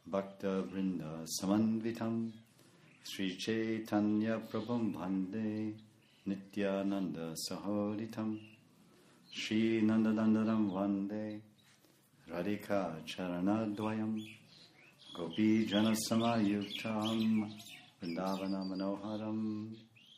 Bhakta Vrinda Samanvitam Sri Chaitanya Prabhum Bhande Nityananda Sahoditam Sri Nandanandanam Vande Radhika Charanadvayam Gopi Jana Samayuktam Vrindavana Manoharam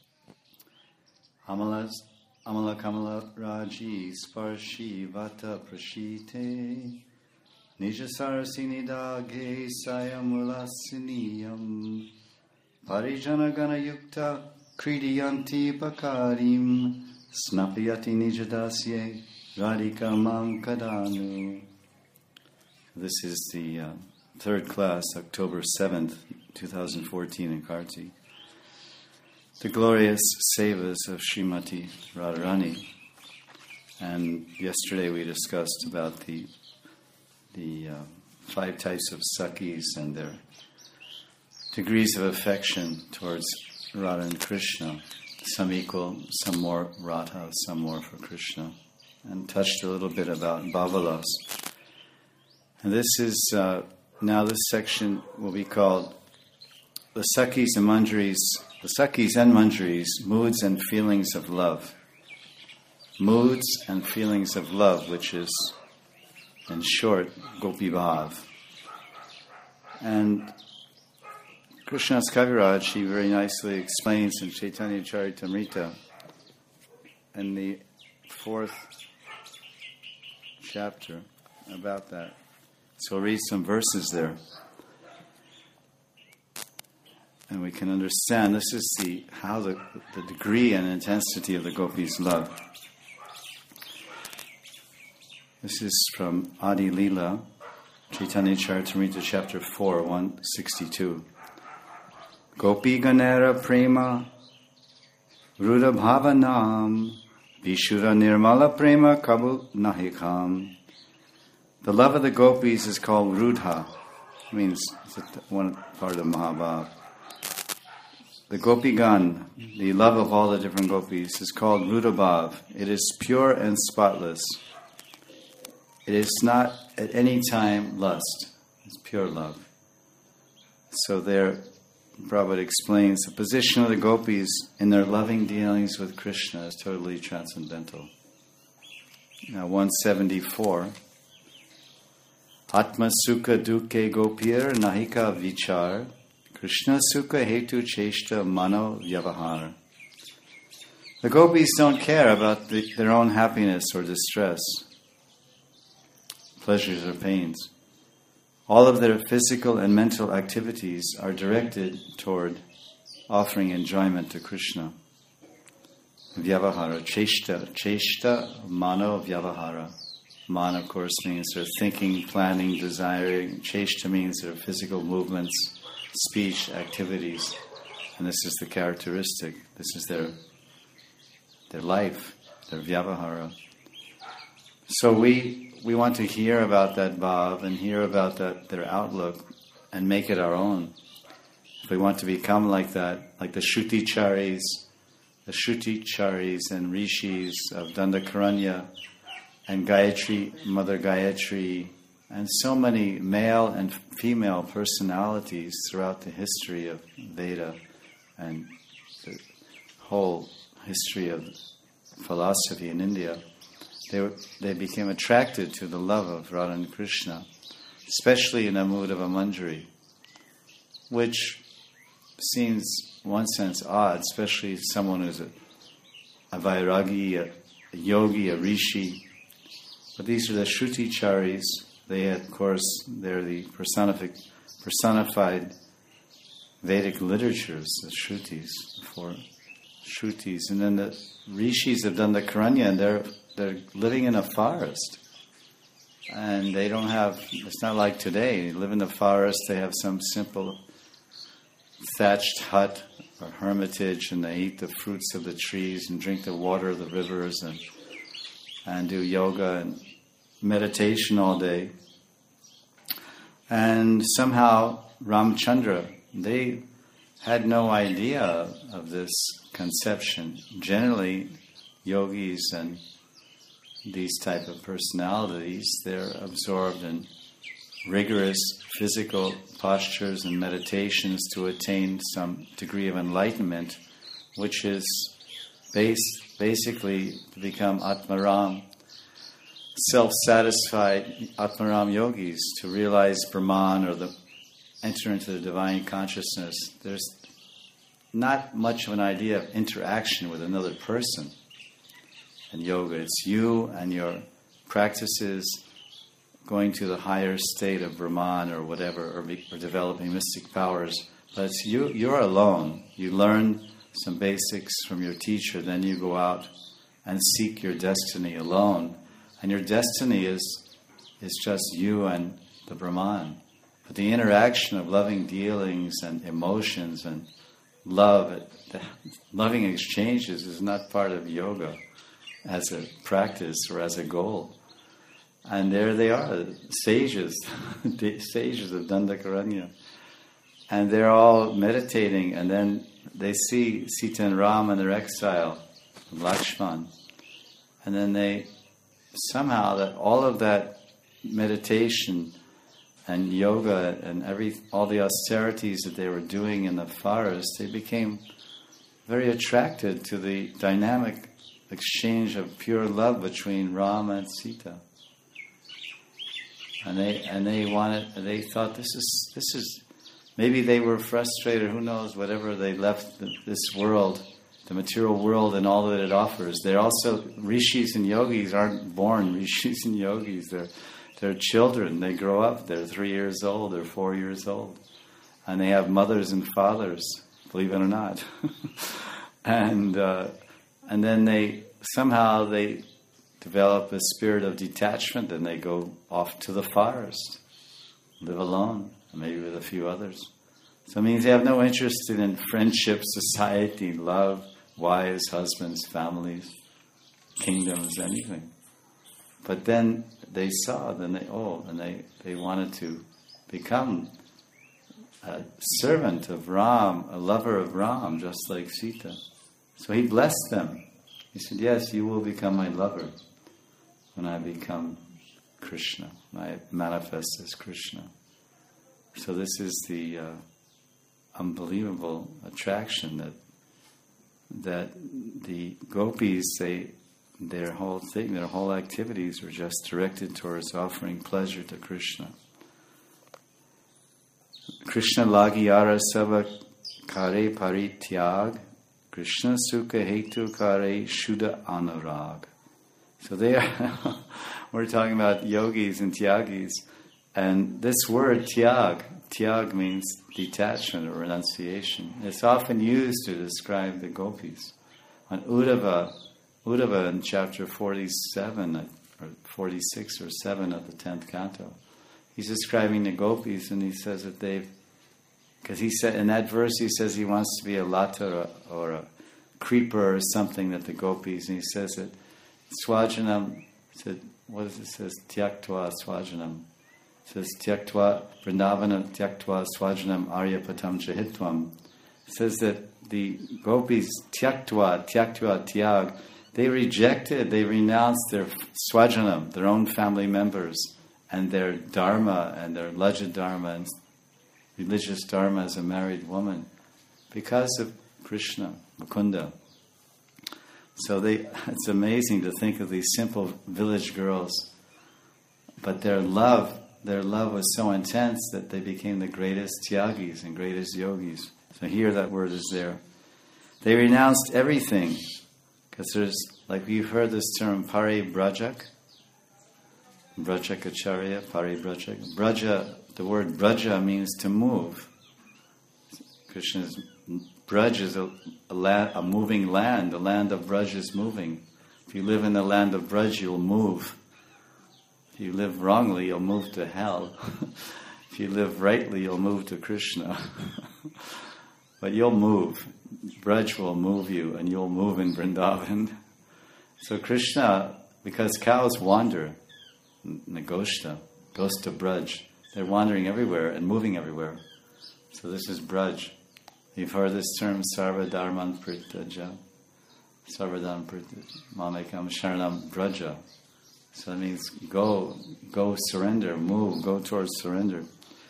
Amala Kamala Raji Sparshi Vata Prashite Nijasarasini Dage Sayamulasiniyam Parijana Gana Yukta Kridiyanti Pakarim Snapyati Nijadasye Radhika Mam Kadanu. This is the third class, October 7th, 2014 in Karti. The glorious sevas of Srimati Radharani. And yesterday we discussed about the 5 types of Sakhis and their degrees of affection towards Radha and Krishna. Some equal, some more Radha, some more for Krishna. And touched a little bit about Bhavalas. And this is, now this section will be called the Sakhis and Manjaris, Moods and Feelings of Love. Moods and Feelings of Love, which is, in short, Gopi Bhav. And Krishnadas Kaviraj, he very nicely explains in Chaitanya Charitamrita, in the 4th chapter, about that. So we'll read some verses there. And we can understand this is the degree and intensity of the Gopis' love. This is from Adi Lila, Chaitanya Charitamrita, chapter 4, 162. Gopi Ganera Prema Ruda Bhavanam Vishura Nirmala Prema Kabu Nahikam. The love of the gopis is called Rudha. It means it's one part of Mahabhav. The Gopigan, the love of all the different gopis, is called Rudabhav. It is pure and spotless. It is not at any time lust. It's pure love. So there, Prabhupada explains the position of the gopis in their loving dealings with Krishna is totally transcendental. Now 174. Atma Sukha Dukke Gopir Nahika Vichar Krishna Sukha Hetu Cheshta Mano Vyavahar. The gopis don't care about their own happiness or distress, pleasures or pains. All of their physical and mental activities are directed toward offering enjoyment to Krishna. Vyavahara, Cheshta Mano Vyavahara. Man, of course, means their thinking, planning, desiring. Cheshta means their physical movements, speech, activities. And this is the characteristic. This is their life, their vyavahara. So we want to hear about that bhav and hear about their outlook and make it our own. If we want to become like that, like the Shruti-charis and rishis of Dandakaranya, and Gayatri, Mother Gayatri, and so many male and female personalities throughout the history of Veda and the whole history of philosophy in India. They became attracted to the love of Radha and Krishna, especially in a mood of a manjari, which seems, in one sense, odd, especially someone who's a vairagi, a yogi, a rishi. But these are the Shruti-charis. They're the personified Vedic literatures, the Shrutis, the 4 Shrutis. And then the rishis have done the Dandakaranya, and they're living in a forest. And they don't have, it's not like today. They live in the forest, they have some simple thatched hut or hermitage, and they eat the fruits of the trees and drink the water of the rivers and do yoga and meditation all day. And somehow Ramchandra, they had no idea of this conception. Generally, yogis and these type of personalities, they're absorbed in rigorous physical postures and meditations to attain some degree of enlightenment, which is basically to become Atmaram, self-satisfied Atmaram yogis, to realize Brahman or enter into the divine consciousness. There's not much of an idea of interaction with another person in yoga. It's you and your practices going to the higher state of Brahman or whatever, or developing mystic powers. But it's you're alone. You learn some basics from your teacher, then you go out and seek your destiny alone. And your destiny is just you and the Brahman. But the interaction of loving dealings and emotions and love, loving exchanges is not part of yoga as a practice or as a goal. And there they are, sages, the sages of Dandakaranya. And they're all meditating, and then they see Sita and Ram in their exile, Lakshman. And then they, somehow, that all of that meditation and yoga and all the austerities that they were doing in the forest, they became very attracted to the dynamic exchange of pure love between Ram and Sita. And they thought this is maybe they were frustrated, who knows, whatever, they left this world, the material world and all that it offers. They're also, rishis and yogis aren't born rishis and yogis, they're children, they grow up, they're 3 years old, they're 4 years old. And they have mothers and fathers, believe it or not. And then they develop a spirit of detachment, and they go off to the forest, live alone, maybe with a few others. So it means they have no interest in friendship, society, love, wives, husbands, families, kingdoms, anything. But then they saw, they wanted to become a servant of Ram, a lover of Ram, just like Sita. So he blessed them. He said, yes, you will become my lover when I become Krishna, when I manifest as Krishna. So this is the unbelievable attraction that the gopis, their whole thing, their whole activities were just directed towards offering pleasure to Krishna. Krishna lagiara sava kare parityag, Krishna sukha hetu kare shuddha anurag. So we're talking about yogis and tyagis, and this word tyag means detachment or renunciation. It's often used to describe the gopis. On Uddhava in chapter 47 or 46 or 7 of the 10th canto, he's describing the gopis, and he says that because he said in that verse he says he wants to be a lata or a creeper or something that the gopis, and he says that Swajanam, what does it say? Tyaktva Swajanam. It says Tyaktva Vrindavana Tyaktva Swajanam Aryapatam Chahitvam. It says that the gopis Tyaktva Tyag, they renounced their Swajanam, their own family members, and their dharma and their Lajja dharma and religious dharma as a married woman because of Krishna, Mukunda. So it's amazing to think of these simple village girls, but their love was so intense that they became the greatest tyagis and greatest yogis. So here that word is there. They renounced everything, because there's, like you've heard this term, paribrajak, Brajakacharya, paribrajak. Braja, the word braja means to move. Krishna's Braj is a moving land. The land of Braj is moving. If you live in the land of Braj, you'll move. If you live wrongly, you'll move to hell. If you live rightly, you'll move to Krishna. But you'll move. Braj will move you, and you'll move in Vrindavan. So Krishna, because cows wander, Nagoshta, Gosta Braj, they're wandering everywhere and moving everywhere. So this is Braj. You've heard this term, Sarva Dharman Pritaja. Sarva Dharman Pritaja. Mamekam Sharanam Braja. So that means go surrender, move, go towards surrender.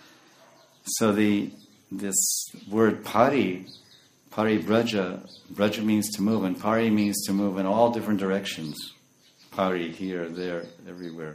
So this word pari braja means to move, and pari means to move in all different directions. Pari, here, there, everywhere.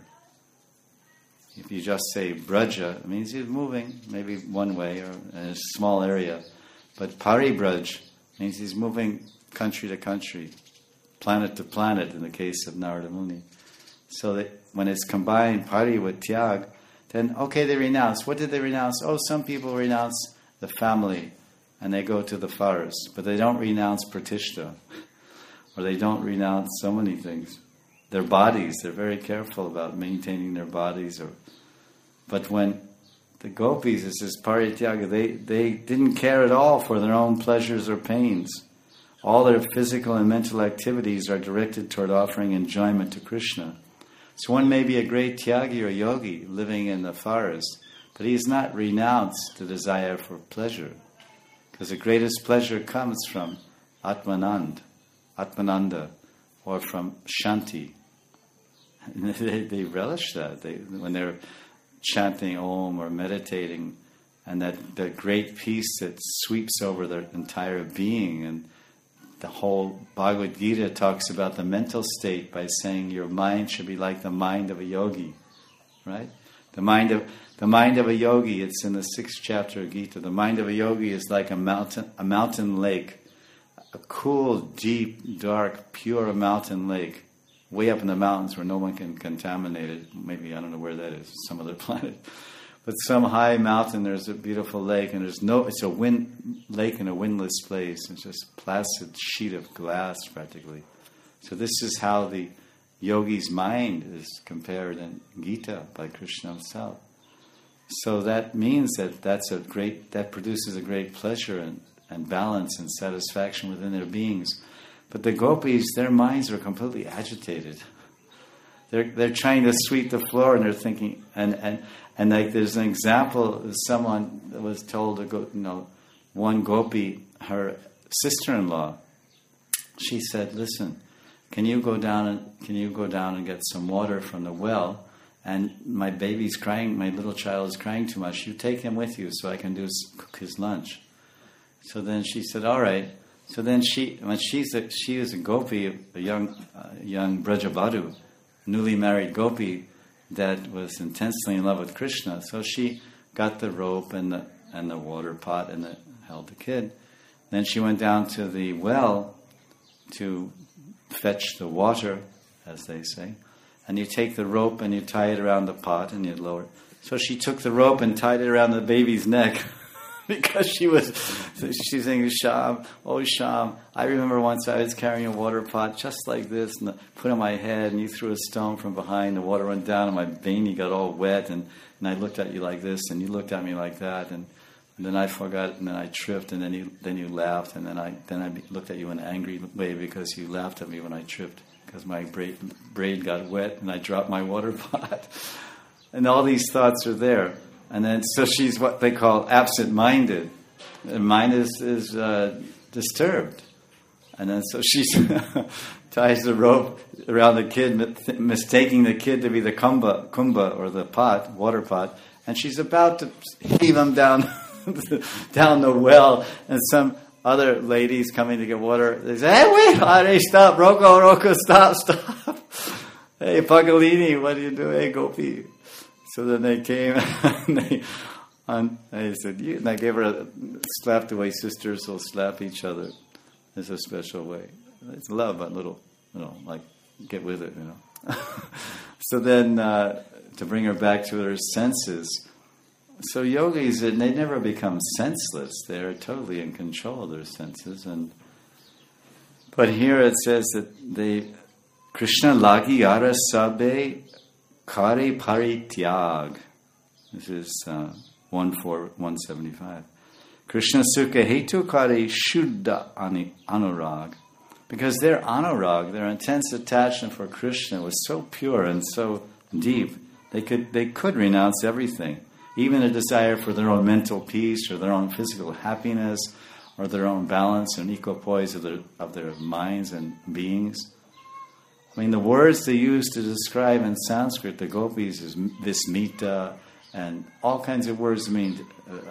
If you just say braja, it means he's moving, maybe one way or in a small area. But paribraj means he's moving country to country, planet to planet in the case of Narada Muni. So that when it's combined, pari with tyag, then okay, they renounce. What did they renounce? Oh, some people renounce the family and they go to the forest, but they don't renounce pratishta, or they don't renounce so many things. Their bodies, they're very careful about maintaining their bodies. But when the gopis, it says parityaga, they didn't care at all for their own pleasures or pains. All their physical and mental activities are directed toward offering enjoyment to Krishna. So one may be a great tyagi or yogi living in the forest, but he has not renounced the desire for pleasure. Because the greatest pleasure comes from Atmananda, or from Shanti. And they relish that. When they're chanting Om or meditating, and that great peace that sweeps over their entire being. And the whole Bhagavad Gita talks about the mental state by saying your mind should be like the mind of a yogi, right? The mind of a yogi, it's in the 6th chapter of Gita. The mind of a yogi is like a mountain lake, a cool, deep, dark, pure mountain lake, way up in the mountains where no one can contaminate it. Maybe, I don't know where that is, some other planet. But some high mountain, there's a beautiful lake, and it's a lake in a windless place. It's just a placid sheet of glass, practically. So this is how the yogi's mind is compared in Gita by Krishna himself. So that means that produces a great pleasure and balance and satisfaction within their beings. But the gopis, their minds are completely agitated. They're trying to sweep the floor, and they're thinking, and like there's an example of someone that was told to go, one gopi, her sister-in-law, she said, "Listen, can you go down and get some water from the well? And my baby's crying, my little child is crying too much. You take him with you so I can cook his lunch." So then she said, "All right." So then she was a gopi, a young Brajavadu, newly married gopi that was intensely in love with Krishna. So she got the rope and the water pot and held the kid. Then she went down to the well to fetch the water, as they say. And you take the rope and you tie it around the pot and you lower it. So she took the rope and tied it around the baby's neck. Because she's saying, "Sham, oh Sham, I remember once I was carrying a water pot just like this, and put it on my head, and you threw a stone from behind, the water went down, and my beanie got all wet, and I looked at you like this, and you looked at me like that, and then I forgot, and then I tripped, and then you laughed, and then I looked at you in an angry way because you laughed at me when I tripped, because my braid got wet, and I dropped my water pot." And all these thoughts are there. And then, so she's what they call absent-minded. The mind is disturbed. And then, so she ties the rope around the kid, mistaking the kid to be the kumbha or the pot, water pot. And she's about to heave him down the well. And some other ladies coming to get water, they say, "Hey, wait, Hare, stop, Roko, stop. Hey, Pagalini, what are you doing? Hey, Gopi." So then they came and they said, and I gave her a slap the way sisters will slap each other. It's a special way. It's love, but little, like, get with it, So then, to bring her back to her senses. So yogis, they never become senseless. They're totally in control of their senses. But here it says that Krishna lagi yara sabe Kare parityag. This is 175. Krishna sukha hetu kare shuddha anurag. Because their anurag, their intense attachment for Krishna was so pure and so deep, they could renounce everything. Even a desire for their own mental peace or their own physical happiness or their own balance and equipoise of their minds and beings. I mean, the words they use to describe in Sanskrit the gopis is vismita, and all kinds of words mean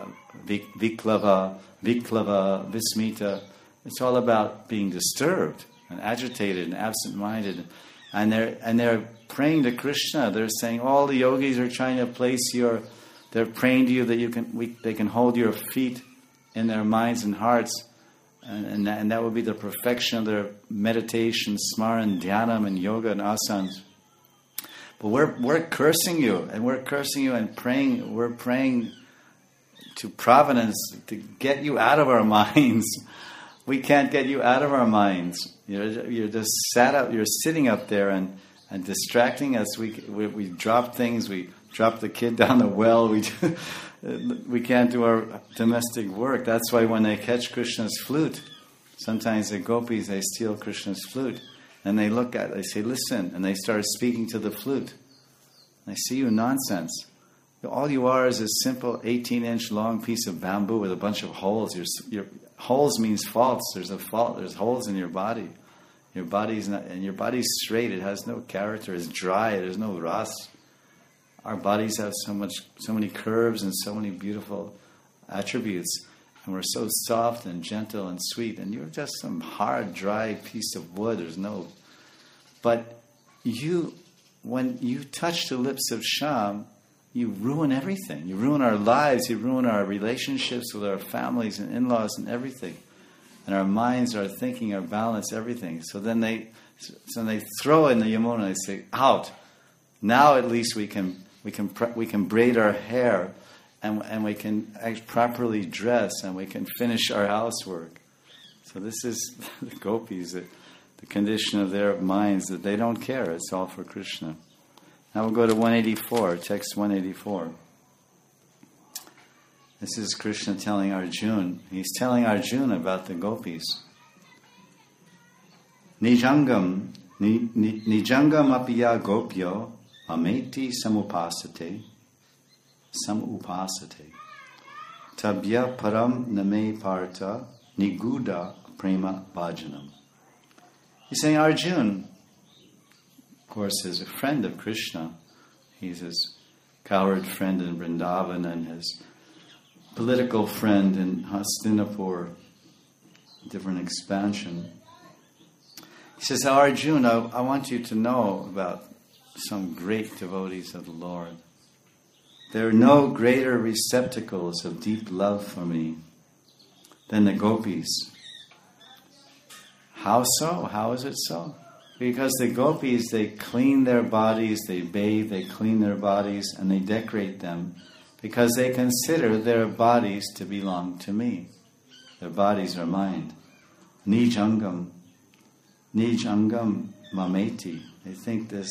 viklava, vismita. It's all about being disturbed and agitated and absent-minded. And they're praying to Krishna. They're saying all the yogis are trying to place they're praying to you that they can hold your feet in their minds and hearts. And that would be the perfection of their meditation, smaran, dhyanam, and yoga and asanas. But we're cursing you, and praying. We're praying to providence to get you out of our minds. We can't get you out of our minds. You're just you're sitting up there and distracting us. We drop things. We drop the kid down the well. We can't do our domestic work. That's why when they catch Krishna's flute, sometimes the gopis, they steal Krishna's flute. And they look at it, they say, listen, and they start speaking to the flute. And they see you nonsense. All you are is a simple 18-inch long piece of bamboo with a bunch of holes. Your holes means faults. There's a fault. There's holes in your body. Your body's not, and your body's straight. It has no character. It's dry. There's no ras. Our bodies have so many curves and so many beautiful attributes, and we're so soft and gentle and sweet. And you're just some hard, dry piece of wood. There's no. But when you touch the lips of Shyam, you ruin everything. You ruin our lives. You ruin our relationships with our families and in-laws and everything. And our minds, our thinking, our balance, everything. So then they throw in the Yamuna. They say, out. Now at least we can braid our hair, and we can act properly dress, and we can finish our housework. So this is the gopis, the condition of their minds, that they don't care. It's all for Krishna. Now we'll go to 184, text 184. This is Krishna telling Arjuna. He's telling Arjuna about the gopis. Nijangam apiya gopyo ameti samupasate tabya param name parta niguda prema bhajanam. He's saying Arjuna, of course, is a friend of Krishna. He's his cowherd friend in Vrindavan and his political friend in Hastinapur, different expansion. He says, Arjuna, I want you to know about some great devotees of the Lord. There are no greater receptacles of deep love for me than the gopis. How so? How is it so? Because the gopis, they clean their bodies, they bathe, they clean their bodies, and they decorate them because they consider their bodies to belong to me. Their bodies are mine. Nijangam mameti. They think this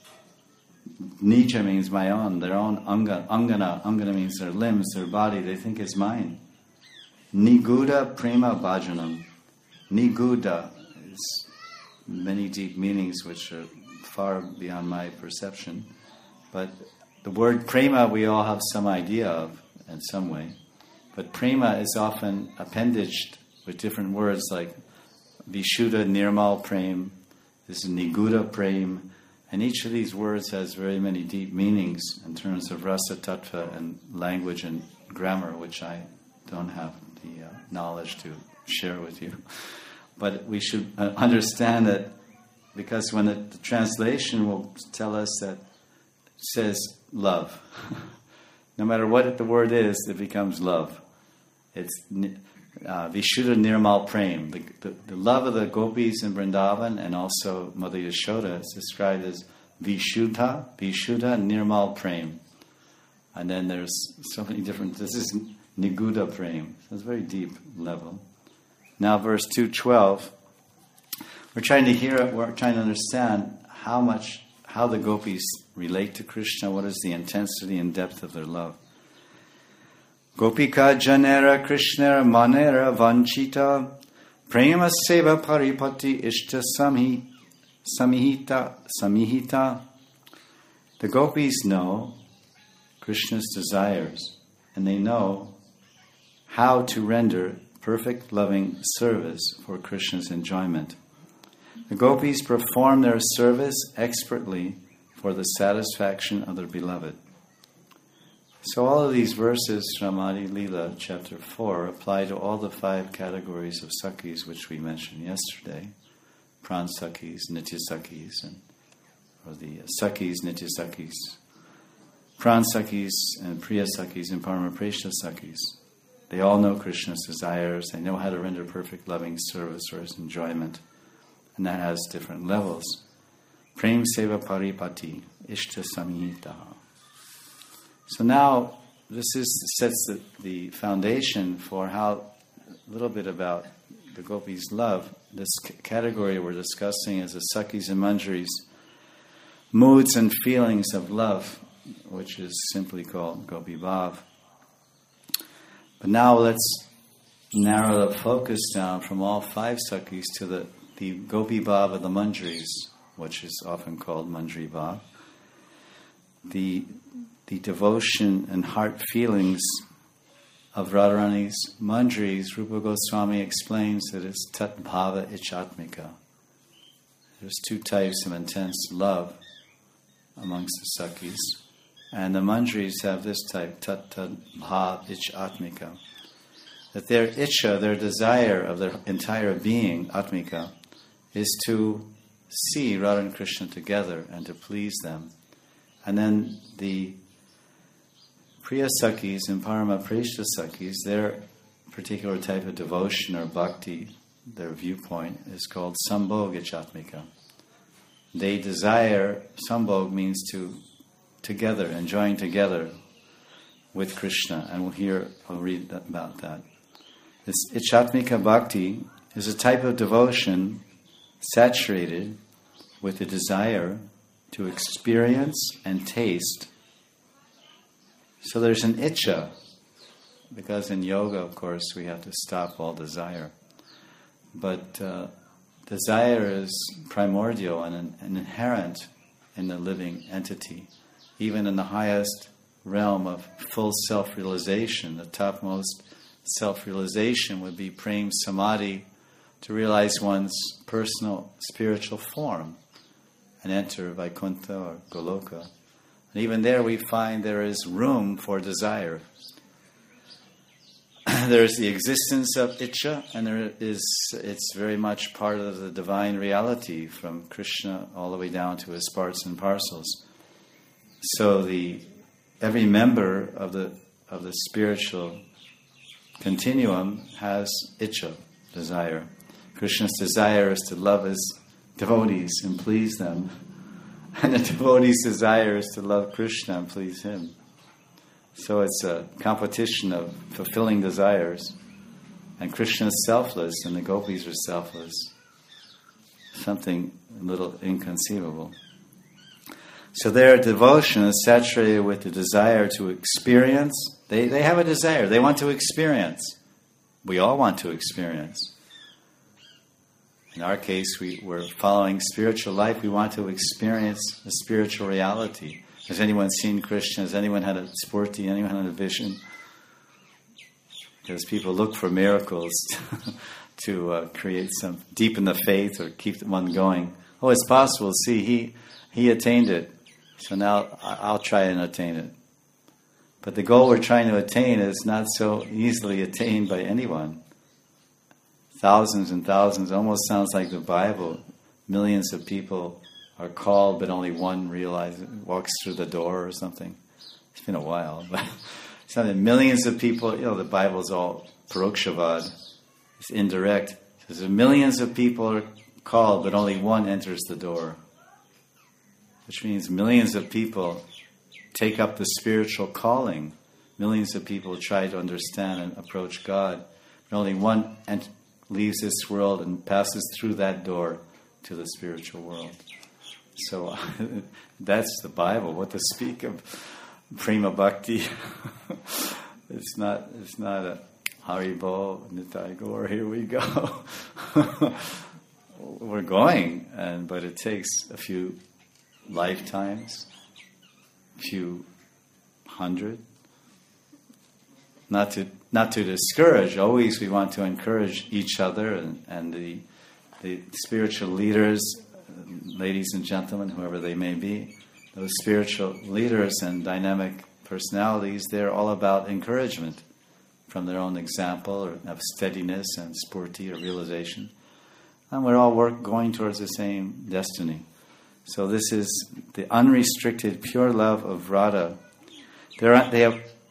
nija means my own, their own angana means their limbs, their body, they think is mine. Niguda prema bhajanam. Niguda is many deep meanings which are far beyond my perception. But the word prema we all have some idea of in some way. But prema is often appendaged with different words like Vishuddha Nirmal Prem, this is Niguda Prem, and each of these words has very many deep meanings in terms of rasa tattva and language and grammar, which I don't have the knowledge to share with you. But we should understand that, because when the translation will tell us that it says love. No matter what the word is, it becomes love. It's Vishuddha Nirmal Prem. The love of the gopis in Vrindavan and also Mother Yashoda is described as Vishuddha Nirmal Prem. And then there's so many different, this is Niguda Prem. So it's a very deep level. Now verse 212, we're trying to understand how the gopis relate to Krishna, what is the intensity and depth of their love. Gopika janera krishnera manera vanchita prema seva paripati ishta samihita. The gopis know Krishna's desires, and they know how to render perfect loving service for Krishna's enjoyment. The gopis perform their service expertly for the satisfaction of their beloved. So all of these verses from Adi Lila, chapter 4, apply to all the 5 categories of Sakhis which we mentioned yesterday. Pran Sakhis, Nitya Sakhis, or the Sakhis, Nitya Sakhis. Pran Sakhis and Priya Sakhis and Paramapreshna Sakhis. They all know Krishna's desires. They know how to render perfect loving service or his enjoyment. And that has different levels. Prem Seva Paripati, Ishta Samhita. So now, this sets the foundation for how, a little bit about the gopis' love. This category we're discussing is the Sakhis and Manjaris, moods and feelings of love, which is simply called Gopi Bhav. But now let's narrow the focus down from all 5 Sakhis to the Gopi Bhav of the Manjaris, which is often called Manjari Bhav. The devotion and heart feelings of Radharani's Manjaris, Rupa Goswami explains that it's Tat Bhava Ichatmika. There's 2 types of intense love amongst the Sakhis, and the Manjaris have this type, Tat Bhava Ichatmika. That their Icha, their desire of their entire being, Atmika, is to see Radha and Krishna together and to please them. And then the Priya Sakhis and Paramapreshna Sakhis, their particular type of devotion or bhakti, their viewpoint, is called Sambhog Ichatmika. They desire, Sambhog means together, enjoying together with Krishna, and I'll read about that. This Ichatmika Bhakti is a type of devotion saturated with the desire to experience and taste. So there's an Icha, because in yoga, of course, we have to stop all desire. But desire is primordial and inherent in the living entity. Even in the highest realm of full self-realization, the topmost self-realization would be prem samadhi, to realize one's personal spiritual form and enter Vaikuntha or Goloka. And even there we find there is room for desire. There is the existence of Icha, and it's very much part of the divine reality from Krishna all the way down to his parts and parcels. So every member of the spiritual continuum has Icha, desire. Krishna's desire is to love his devotees and please them. And the devotee's desire is to love Krishna and please him. So it's a competition of fulfilling desires. And Krishna is selfless and the gopis are selfless. Something a little inconceivable. So their devotion is saturated with the desire to experience. They have a desire. They want to experience. We all want to experience. In our case, we're following spiritual life. We want to experience the spiritual reality. Has anyone seen Krishna? Has anyone had a spurti? Anyone had a vision? Because people look for miracles to create some, deepen the faith or keep one going. Oh, it's possible. See, he attained it. So now I'll try and attain it. But the goal we're trying to attain is not so easily attained by anyone. Thousands and thousands, almost sounds like the Bible. Millions of people are called, but only one walks through the door or something. It's been a while, but it's not that millions of people. The Bible's all parokshavad. It's indirect. So millions of people are called, but only one enters the door. Which means millions of people take up the spiritual calling. Millions of people try to understand and approach God, but only one leaves this world and passes through that door to the spiritual world. So that's the Bible. What to speak of prema bhakti? It's not a Haribo, Nitai Gaur, here we go. We're going, but it takes a few lifetimes, a few hundred. Not to discourage. Always we want to encourage each other and the the spiritual leaders, ladies and gentlemen, whoever they may be, those spiritual leaders and dynamic personalities, they're all about encouragement from their own example or of steadiness and spurti or realization. And we're all going towards the same destiny. So this is the unrestricted, pure love of Radha. They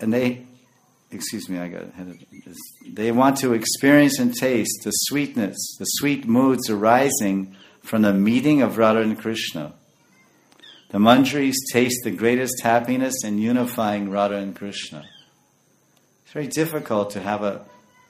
want to experience and taste the sweetness, the sweet moods arising from the meeting of Radha and Krishna. The Manjaris taste the greatest happiness in unifying Radha and Krishna. It's very difficult to have a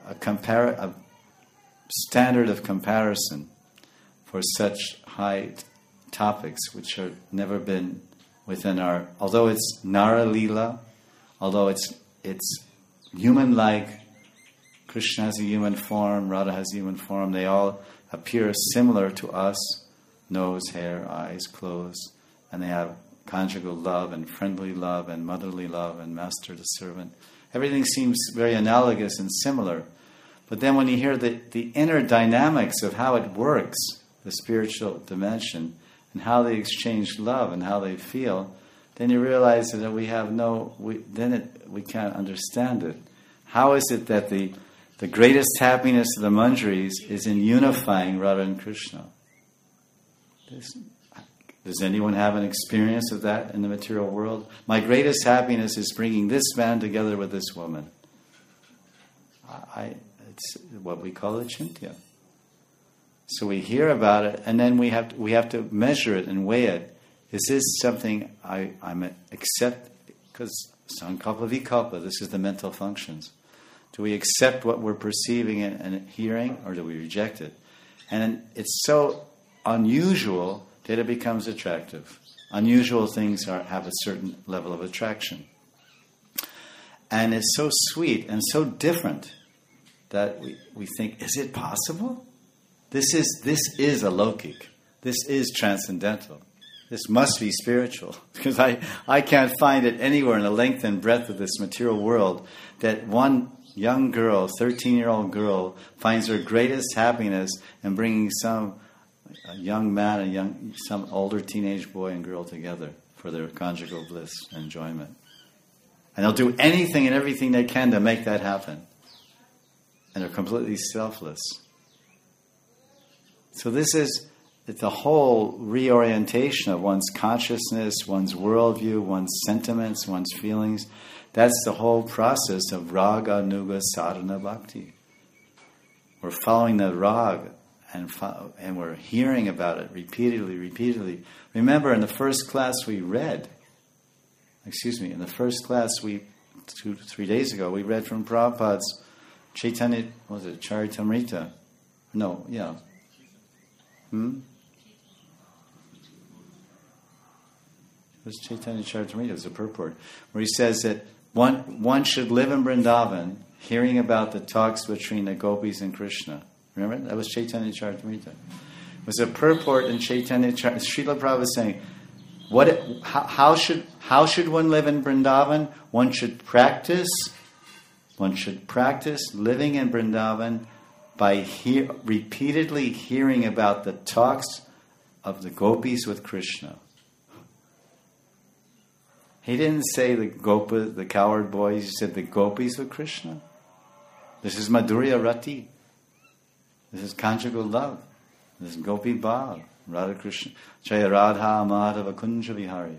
standard of comparison for such high topics which have never been within our... Although it's Nara Leela, although it's human-like, Krishna has a human form, Radha has a human form, they all appear similar to us, nose, hair, eyes, clothes, and they have conjugal love and friendly love and motherly love and master to servant. Everything seems very analogous and similar. But then when you hear the inner dynamics of how it works, the spiritual dimension, and how they exchange love and how they feel, then you realize that we can't understand it. How is it that the greatest happiness of the Manjaris is in unifying Radha and Krishna? Does anyone have an experience of that in the material world? My greatest happiness is bringing this man together with this woman. It's what we call a chintya. So we hear about it, and then we have to measure it and weigh it. Is this something I'm accept? Because sankalpa vikalpa, this is the mental functions. Do we accept what we're perceiving and hearing, or do we reject it? And it's so unusual that it becomes attractive. Unusual things have a certain level of attraction. And it's so sweet and so different that we think, is it possible? This is alokik. This is transcendental. This must be spiritual. Because I can't find it anywhere in the length and breadth of this material world that one young girl, 13-year-old girl, finds her greatest happiness in bringing a young man, some older teenage boy and girl together for their conjugal bliss and enjoyment. And they'll do anything and everything they can to make that happen. And they're completely selfless. So it's a whole reorientation of one's consciousness, one's worldview, one's sentiments, one's feelings. That's the whole process of raga, nuga, sadhana, bhakti. We're following the rag and we're hearing about it repeatedly. Remember, in the first class 3 days ago, we read from Prabhupada's Chaitanya, Charitamrita? No, yeah. It was Chaitanya Charitamrita, it was a purport, where he says that one should live in Vrindavan hearing about the talks between the gopis and Krishna. Remember? That was Chaitanya Charitamrita. It was a purport in Chaitanya Charitamrita. Srila Prabhupada was saying, how should one live in Vrindavan? One should practice living in Vrindavan by repeatedly hearing about the talks of the gopis with Krishna. He didn't say the coward boys, he said the gopis with Krishna. This is Madhurya Rati. This is conjugal love. This is Gopi Bhav, Radha Krishna. Jaya Radha Madhava Kunja Vihari.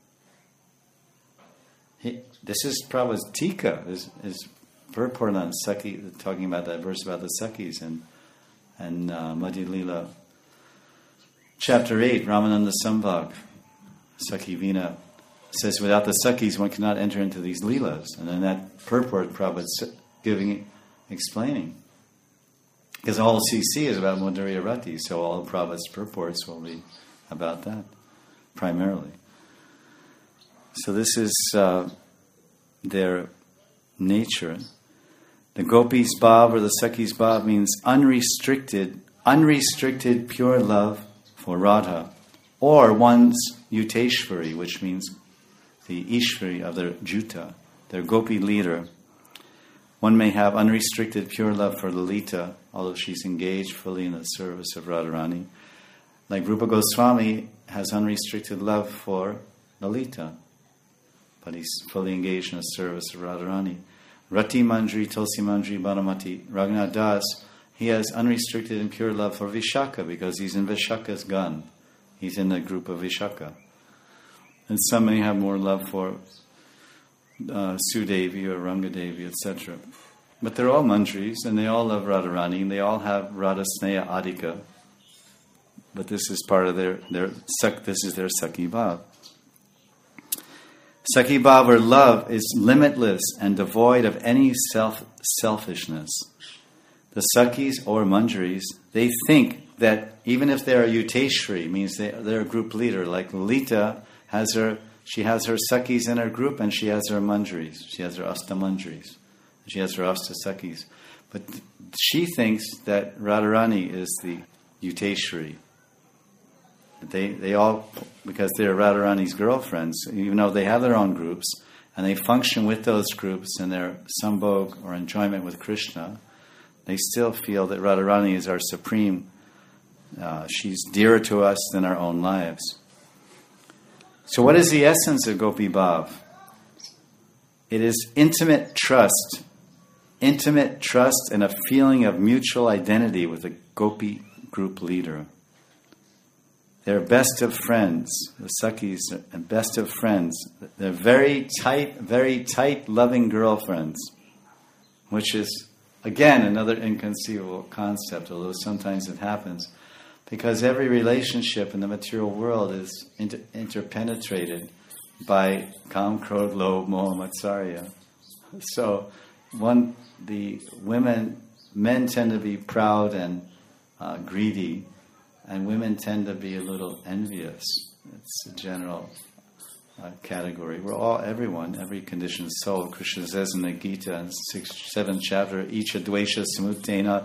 This is Prabhupada's Tika, is purport on Sakhi, talking about that verse about the Sakhis and Madhya Leela. Chapter 8, Ramananda Sambhag, Sakhi Vina, says without the Sakhis one cannot enter into these Leelas. And then that purport Prabhupada's explaining. Because all CC is about Madhurya Rati, so all Prabhupada's purports will be about that, primarily. So this is their nature. The Gopis Bhav or the Sakhis Bhav means unrestricted pure love for Radha, or one's Yuteshwari, which means the Ishwari of their Juta, their Gopi leader. One may have unrestricted pure love for Lalita, although she's engaged fully in the service of Radharani. Like Rupa Goswami has unrestricted love for Lalita, but he's fully engaged in the service of Radharani. Rati Manjri, Tulsi Manjri, Bhanumati, Raghunath Das, he has unrestricted and pure love for Vishaka because he's in Vishaka's gun. He's in the group of Vishaka. And some may have more love for Sudevi or Rangadevi, etc. But they're all Manjris, and they all love Radharani, and they all have Radha Sneha Adhika. But this is part of their this is their Sakhi Bhav. Sakhi Bhav or love is limitless and devoid of any selfishness. The Sakhis or Manjaris, they think that even if they're a Yuteshri, means they're a group leader, like Lalita she has her Sakhis in her group and she has her Manjaris. She has her Asta Manjaris. She has her Asta Sakhis. But she thinks that Radharani is the Yuteshri. They all, because they're Radharani's girlfriends, even though they have their own groups, and they function with those groups in their sambhog or enjoyment with Krishna, they still feel that Radharani is our supreme, she's dearer to us than our own lives. So what is the essence of Gopi Bhav? It is intimate trust and a feeling of mutual identity with the Gopi group leader. They're best of friends. The Sakhis are best of friends. They're very tight, loving girlfriends, which is, again, another inconceivable concept, although sometimes it happens, because every relationship in the material world is interpenetrated by Kam, Krodh, Lobh, Moha, Matsarya. So, men tend to be proud and greedy, and women tend to be a little envious. It's a general category. Every conditioned soul. Krishna says in the Gita, in the 7th chapter, Icha dvesha samutena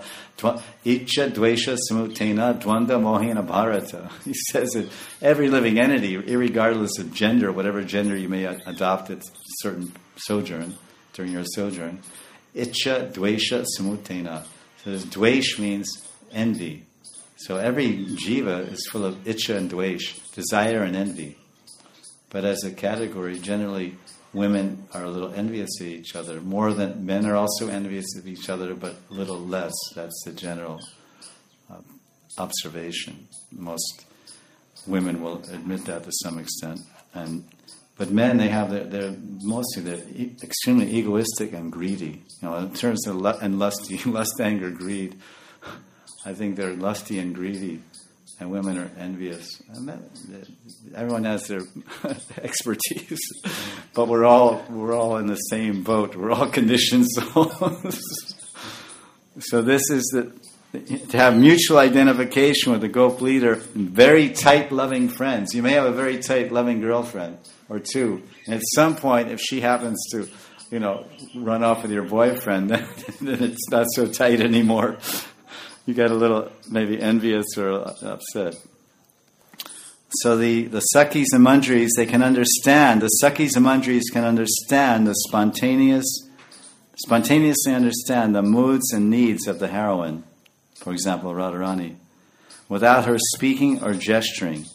dvanda mohena bharata. He says that every living entity, irregardless of gender, whatever gender you may adopt at certain sojourn, during your sojourn, Icha dvesha samutena. So dvesh means envy. So every jiva is full of itcha and dvesh, desire and envy. But as a category, generally women are a little envious of each other. More than men are also envious of each other, but a little less. That's the general observation. Most women will admit that to some extent. But men, they're extremely egoistic and greedy. In terms of lust, anger, greed, I think they're lusty and greedy, and women are envious. And everyone has their expertise, but we're all in the same boat. We're all conditioned souls. So this is to have mutual identification with the Gop leader, very tight, loving friends. You may have a very tight, loving girlfriend or two, and at some point, if she happens to, run off with your boyfriend, then it's not so tight anymore. You get a little maybe envious or upset. So the Sakhis and Manjaris, the Sakhis and Manjaris can understand spontaneously understand the moods and needs of the heroine, for example, Radharani, without her speaking or gesturing.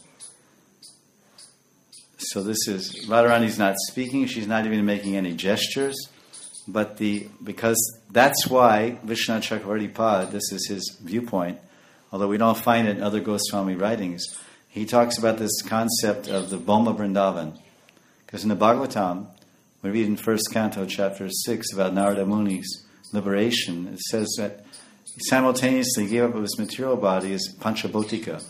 So Radharani's not speaking, she's not even making any gestures. But because that's why Vishwanath Chakravarti Pad, this is his viewpoint, although we don't find it in other Goswami writings, he talks about this concept of the Boma Vrindavan. Because in the Bhagavatam, we read in 1st Canto, chapter 6, about Narada Muni's liberation, it says that he simultaneously gave up his material body as Panchabhotika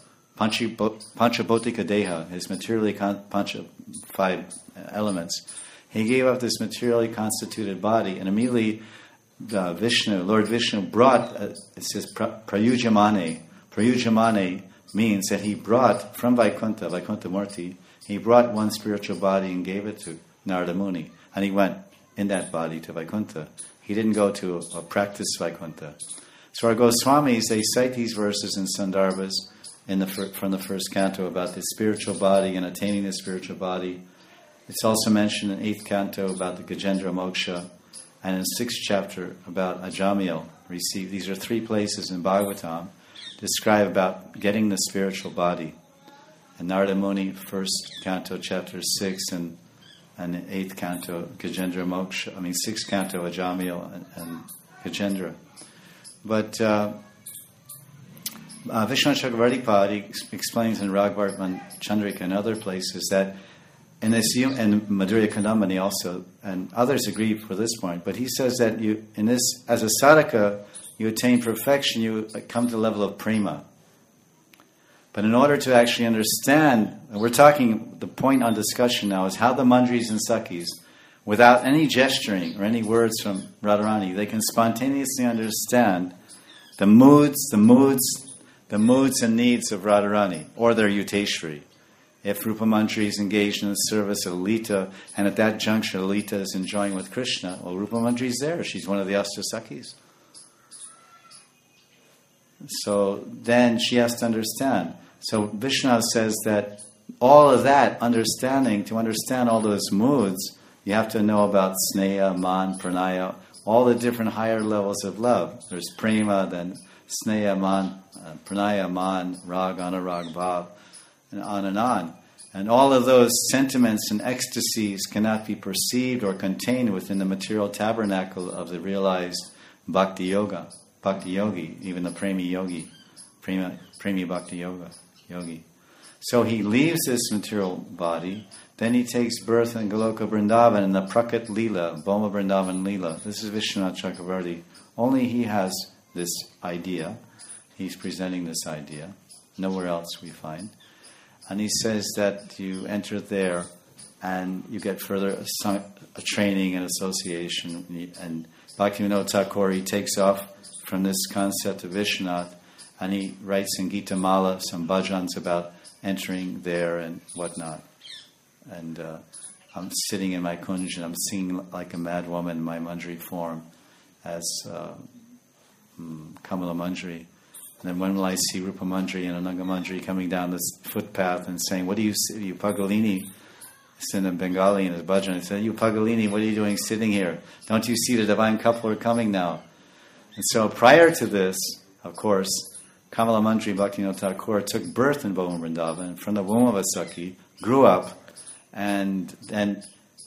Deha, his materially five elements. He gave up this materially constituted body, and immediately Lord Vishnu brought, it says Prayujamane. Prayujamane means that he brought from Vaikuntha Murti, he brought one spiritual body and gave it to Narada Muni. And he went in that body to Vaikuntha. He didn't go to a practice Vaikuntha. So our Goswamis, they cite these verses in Sandarbhas from the 1st canto about the spiritual body and attaining the spiritual body. It's also mentioned in 8th canto about the Gajendra Moksha, and in the 6th chapter about Ajamil received. These are 3 places in Bhagavatam describe about getting the spiritual body. And Narada Muni, 1st canto, chapter 6, and 8th canto, Gajendra Moksha. 6th canto, Ajamil and Gajendra. But Vishwanath Chakravarti Pad explains in Raghvartman Chandrika and other places that in this, and Madhurya Kandamani also, and others agree for this point, but he says that you, in this, as a sadhaka, you attain perfection, you come to the level of prema. But in order to actually understand, and we're talking, the point on discussion now is how the mandris and sakis, without any gesturing or any words from Radharani, they can spontaneously understand the moods and needs of Radharani, or their Yuteshwari. If Rupa Mandri is engaged in the service of Lalita, and at that juncture Lalita is enjoying with Krishna, well, Rupa Mandri is there. She's one of the Ashtasakis. So then she has to understand. So Vishnu says that all of that understanding, to understand all those moods, you have to know about sneha, man, pranaya, all the different higher levels of love. There's prema, then sneha, man, pranaya, man, rag, anurag, bhav, and on and on. And all of those sentiments and ecstasies cannot be perceived or contained within the material tabernacle of the realized bhakti yoga, bhakti yogi, even the premi yogi, premi bhakti yogi. So he leaves this material body, then he takes birth in Goloka Vrindavan in the Prakat Leela, Bhoma Vrindavan Leela. This is Vishwanath Chakravarti. Only he has this idea. He's presenting this idea. Nowhere else we find. And he says that you enter there and you get further a training and association. And Bhaktivinoda Thakur, he takes off from this concept of Vishwanath and he writes in Gita Mala some bhajans about entering there and whatnot. And I'm sitting in my kunj and I'm singing like a mad woman in my mandri form as Kamala Mandri. And then when will I see Rupa Mandri and Ananga Mandri coming down this footpath and saying, what do you see? You Pagalini, it's in Bengali in his bhajan. He said, you Pagalini, what are you doing sitting here? Don't you see the divine couple are coming now? And so prior to this, of course, Kamala Mandri Bhaktivinoda Thakur took birth in Bhoma Vrindavan from the womb of a Saki, grew up, and then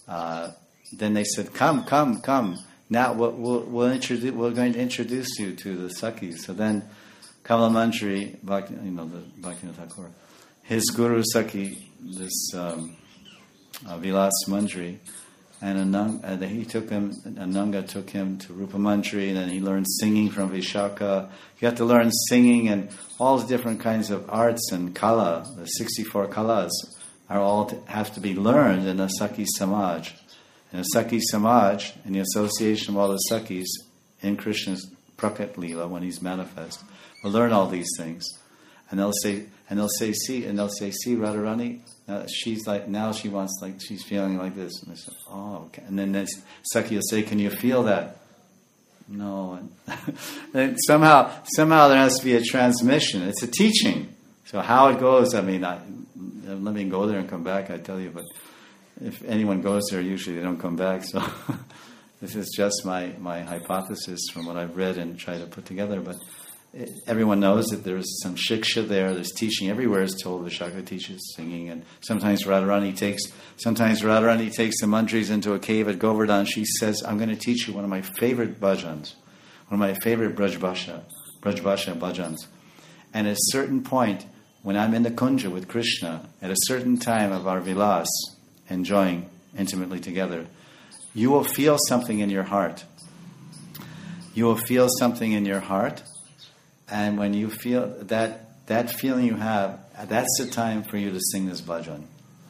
they said, come. Now we're going to introduce you to the Sakis. So then Kamala Mandri, Bhaktivinoda Thakur, his Guru Saki, this Vilas Mandri, and Ananga took him to Rupa Mandri, and then he learned singing from Vishaka. You have to learn singing and all the different kinds of arts and kala. The 64 kalas are all have to be learned in the Saki Samaj. In the Saki Samaj, in the association of all the Sakis in Krishna's Prakat Leela when he's manifest, we'll learn all these things. And they'll say, see, Radharani, she's like, now she wants, like, she's feeling like this. And they say, oh, okay. And then Saki will say, can you feel that? No. And somehow there has to be a transmission. It's a teaching. So how it goes, let me go there and come back, I tell you. But if anyone goes there, usually they don't come back. So this is just my hypothesis from what I've read and try to put together. But everyone knows that there's some shiksha there. There's teaching. Everywhere is told Vishaka teaches singing. And sometimes Radharani takes the mandris into a cave at Govardhan. She says, I'm going to teach you one of my favorite bhajans, one of my favorite Brajbhasha bhajans. And at a certain point, when I'm in the kunja with Krishna, at a certain time of our vilas, enjoying intimately together, you will feel something in your heart. You will feel something in your heart. And when you feel that feeling you have, that's the time for you to sing this bhajan.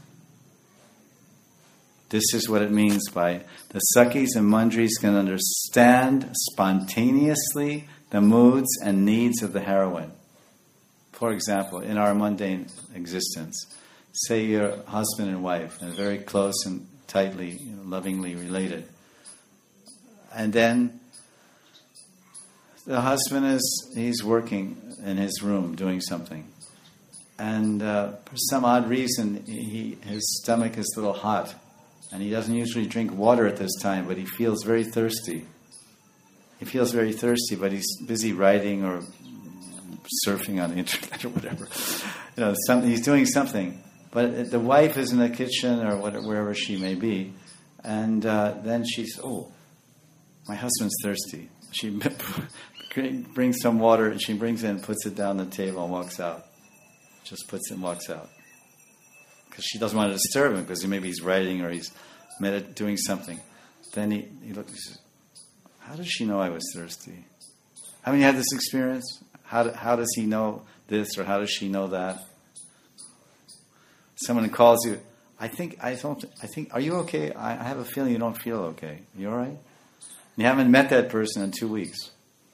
This is what it means by the Sakis and Mandris can understand spontaneously the moods and needs of the heroine. For example, in our mundane existence, say you're husband and wife, and very close and tightly, lovingly related. And then the husband he's working in his room doing something. And for some odd reason, his stomach is a little hot. And he doesn't usually drink water at this time, but he feels very thirsty. He feels very thirsty, but he's busy writing or surfing on the internet or whatever. He's doing something. But the wife is in the kitchen or wherever she may be, and then she's, my husband's thirsty. She brings some water, and she brings it and puts it down the table and walks out. Just puts it and walks out. Because she doesn't want to disturb him, because maybe he's writing or he's doing something. Then he looks, he says, how does she know I was thirsty? Haven't you had this experience? How does he know this, or how does she know that? Someone calls you, I think, are you okay? I have a feeling you don't feel okay. You all right? You haven't met that person in 2 weeks.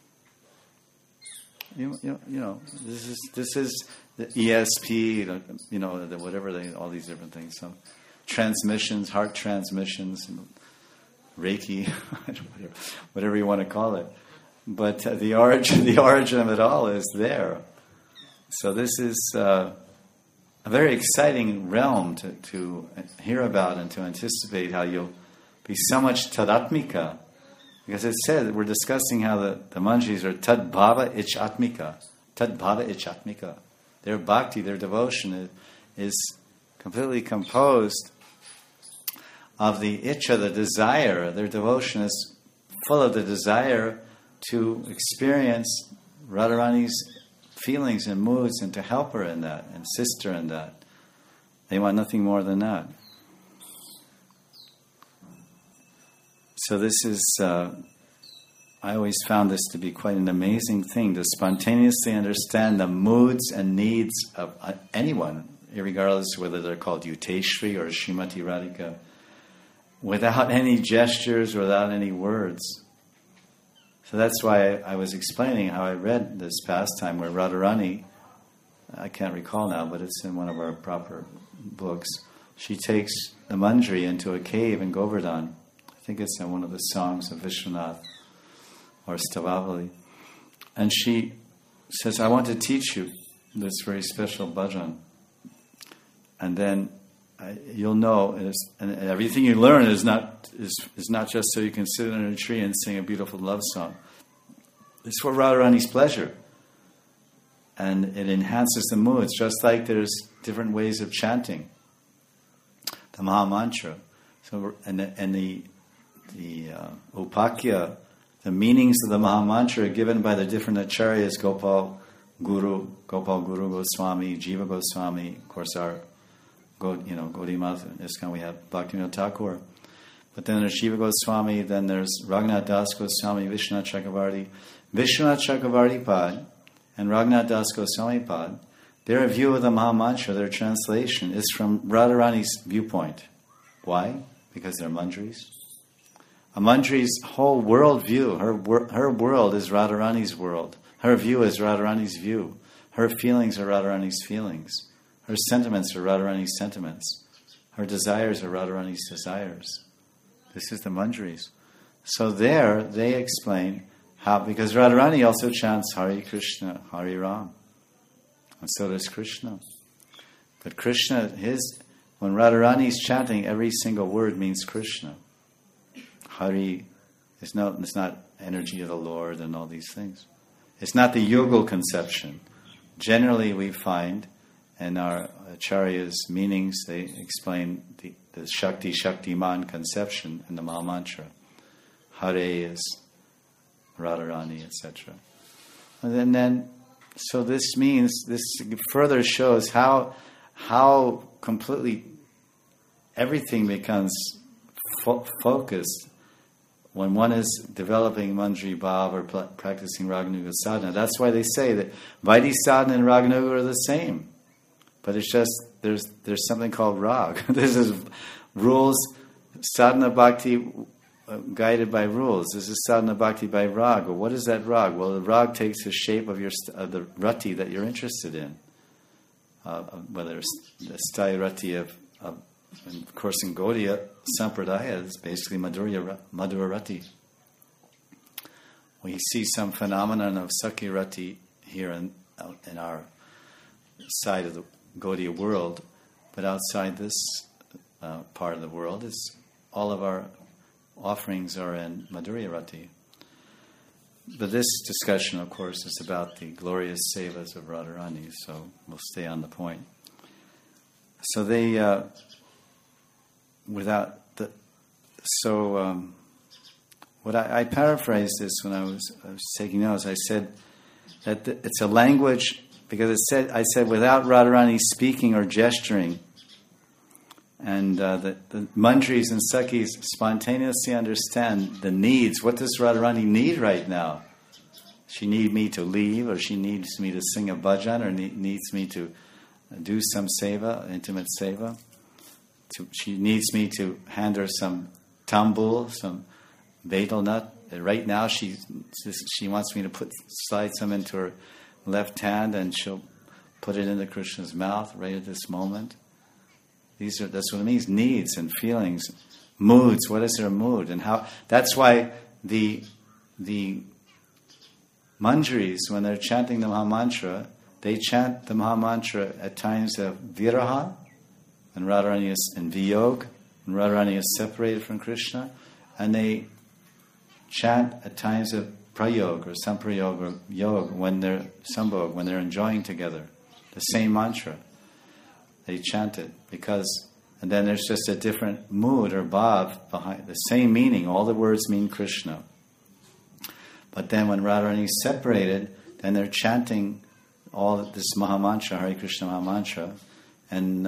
This is the ESP, the whatever all these different things. So, transmissions, heart transmissions, Reiki, whatever you want to call it. But the origin of it all is there. So this is a very exciting realm to hear about and to anticipate how you'll be so much tadatmika. Because it said, we're discussing how the manjris are tad bhava ich atmika. Tad bhava ich atmika. Their bhakti, their devotion is completely composed of the icha, the desire. Their devotion is full of the desire to experience Radharani's feelings and moods and to help her in that, and assist her in that. They want nothing more than that. So this is, I always found this to be quite an amazing thing, to spontaneously understand the moods and needs of anyone, regardless of whether they're called Yuteshri or Srimati Radhika, without any gestures, without any words. So that's why I was explaining how I read this pastime where Radharani, I can't recall now, but it's in one of our proper books, she takes the manjri into a cave in Govardhan. I think it's in one of the songs of Vishwanath or Stavavali. And she says, I want to teach you this very special bhajan. And then you'll know, and everything you learn is not just so you can sit under a tree and sing a beautiful love song. It's for Radharani's pleasure. And it enhances the moods, just like there's different ways of chanting the Maha Mantra. So, and the upakya, the meanings of the Maha Mantra are given by the different acharyas, Gopal Guru Goswami, Jiva Goswami, of course our Gaudiya Mata, in ISKCON we have Bhaktivinoda Thakur. But then there's Jiva Goswami, then there's Raghunath Das Goswami, Vishwanath Chakravarti. Vishwanath Chakravarti Pad and Raghunath Das Goswami Pad, their view of the Maha Mantra, their translation, is from Radharani's viewpoint. Why? Because they're manjris. A manjri's whole world view, her world is Radharani's world. Her view is Radharani's view. Her feelings are Radharani's feelings. Her sentiments are Radharani's sentiments. Her desires are Radharani's desires. This is the manjris. So there they explain how, because Radharani also chants Hare Krishna, Hare Ram. And so does Krishna. But Krishna, when Radharani is chanting, every single word means Krishna. Hari it's not energy of the Lord and all these things. It's not the Yugal conception. Generally we find in our Acharya's meanings, they explain the Shakti-Man conception in the Maha Mantra. Hare is Radharani, etc. And then, so this means, this further shows how completely everything becomes focused when one is developing Manjri Bhav or practicing Raganuga sadhana. That's why they say that Vaidhi sadhana and Raganuga are the same. But it's just, there's something called Rag. This is rules, sadhana bhakti guided by rules. This is sadhana bhakti by Rag. Well, what is that Rag? Well, the Rag takes the shape of the rati that you're interested in. Whether it's the sthayi rati of course in Gaudiya Sampradaya, it's basically Madhura Rati. We see some phenomenon of Sakya Rati here in our side of the Gaudiya world, but outside this part of the world, it's all of our offerings are in Madhurya Rati. But this discussion, of course, is about the glorious sevas of Radharani, so we'll stay on the point. So they, what I paraphrased this when I was taking notes. I said that it's a language, because I said without Radharani speaking or gesturing, and the Manjaris and Sakhis spontaneously understand the needs. What does Radharani need right now? She needs me to leave, or she needs me to sing a bhajan, or needs me to do some seva, intimate seva. She needs me to hand her some tambul, some betel nut. Right now she wants me to slide some into her left hand, and she'll put it into Krishna's mouth right at this moment. That's what it means, needs and feelings, moods. What is her mood? And how? That's why the Manjaris, when they're chanting the Mahamantra, they chant the Mahamantra at times of Viraha, and Radharani is in Viyog, and Radharani is separated from Krishna, and they chant at times of Prayog or Samprayog or Yog when they're Sambhog, when they're enjoying together. The same mantra. They chant it and then there's just a different mood or bhav behind the same meaning. All the words mean Krishna. But then when Radharani is separated, then they're chanting all this Mahamantra, Hare Krishna Mahamantra, and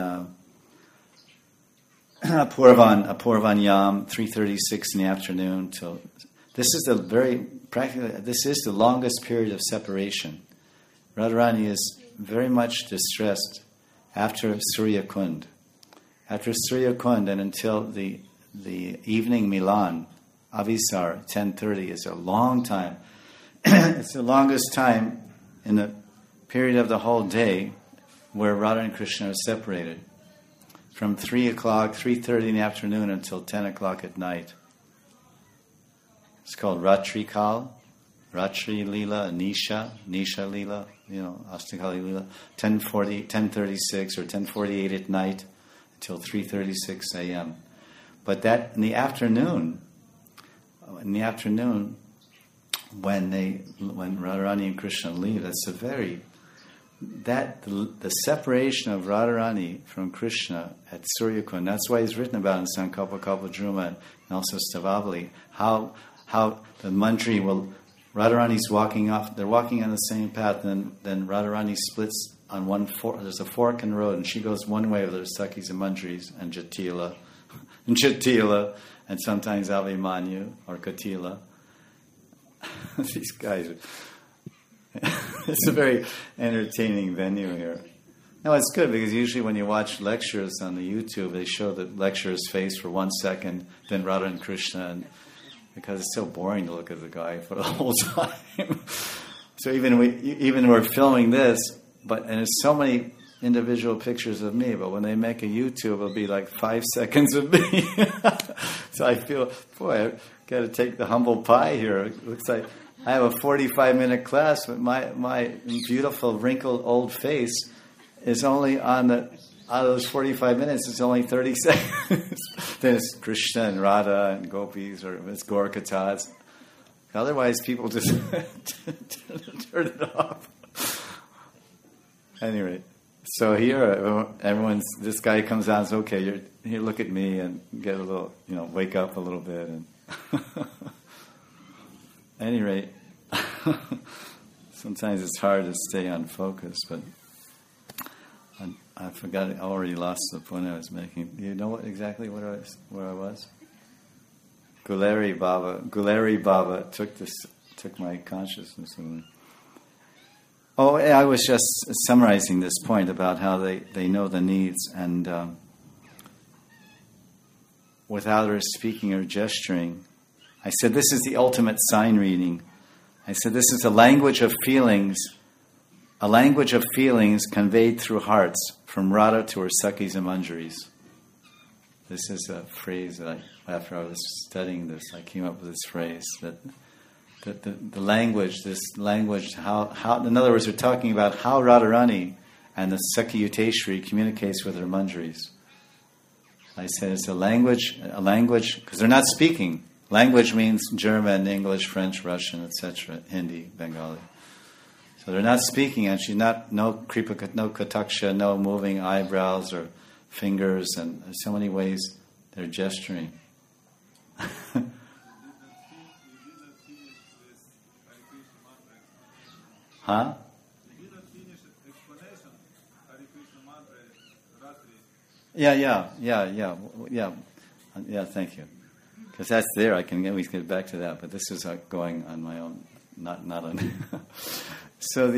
Apurvan Yam, 3:36 in the afternoon till. This is the longest period of separation. Radharani is very much distressed after Surya Kund. After Surya Kund and until the evening Milan, Avisar, 10:30, is a long time. It's the longest time in the period of the whole day where Radha and Krishna are separated. From 3:30 in the afternoon until 10 o'clock at night. It's called Ratri Kal, Ratri Leela, Nisha Leela, Astakali Leela, 10:36 or 10:48 at night until 3:36 a.m. But that in the afternoon, when Radharani and Krishna leave, that's the separation of Radharani from Krishna at Surya Kund. That's why it's written about in Sankalpa Kalpadruma and also Stavavali, how the Manjari Radharani's walking off, they're walking on the same path, and then Radharani splits on one fork. There's a fork in the road, and she goes one way with her Sakhis and Manjaris and Jatila, and sometimes Abhimanyu or Katila. These guys, it's a very entertaining venue here. No, it's good because usually when you watch lectures on the YouTube, they show the lecturer's face for 1 second, then Radha and Krishna, and because it's so boring to look at the guy for the whole time. So even we're filming this, and there's so many individual pictures of me, but when they make a YouTube, it'll be like 5 seconds of me. So I feel, boy, I've got to take the humble pie here. It looks like I have a 45-minute class, but my beautiful wrinkled old face is only out of those 45 minutes, it's only 30 seconds. Then it's Krishna and Radha and gopis, or it's Gaurakatas. Otherwise, people just turn it off. Anyway, so here, this guy comes out and says, okay, here, look at me and get a little, wake up a little bit. And at any rate, sometimes it's hard to stay on focus, but I forgot. I already lost the point I was making. You know where I was? Guleri Baba took my consciousness away. Oh, I was just summarizing this point about how they know the needs, and without her speaking or gesturing, I said this is the ultimate sign reading. I said this is a language of feelings conveyed through hearts from Radha to her Sakhis and Manjaris. This is a phrase that after I was studying this, I came up with this phrase that the language, how in other words, we're talking about how Radharani and the Sakhi Yuteshwari communicates with her Manjaris. I said it's a language, because they're not speaking. Language means German, English, French, Russian, etc., Hindi, Bengali. So they're not speaking, and she's not, no kataksha, no moving eyebrows or fingers, and there's so many ways they're gesturing. Huh? Yeah, thank you. Because that's there, we can get back to that, but this is going on my own, not on. So